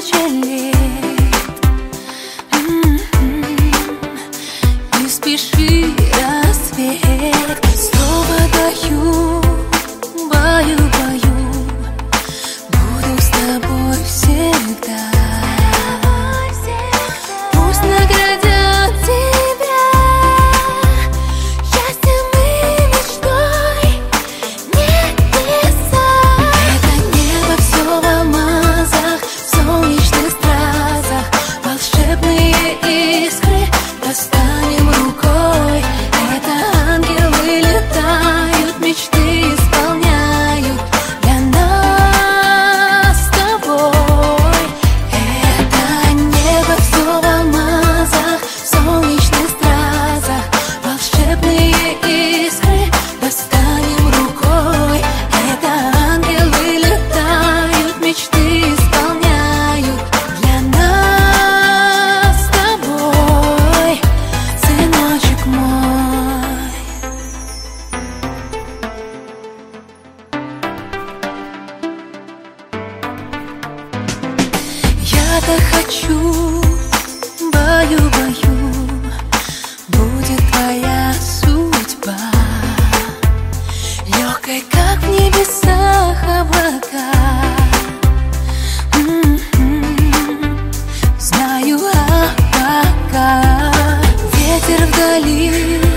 тысячи лет. Не спеши, рассвет. Слово даю, баю, буду с тобой всегда. Пусть наградят тебя счастьем и мечтой небеса. Это небо все в алмазах, в солнечных стразах, волшебные искры достанем рукой. Это ангелы летают, мечты исполняют для нас с тобой. Это небо все в алмазах, в солнечных стразах, волшебные искры достанем рукой. Это ангелы летают, мечты исполняют для нас с тобой, сыночек мой. Я-то хочу, баю, будет твоя судьба, легкой, как в небесах облака. Знаю, а пока ветер вдали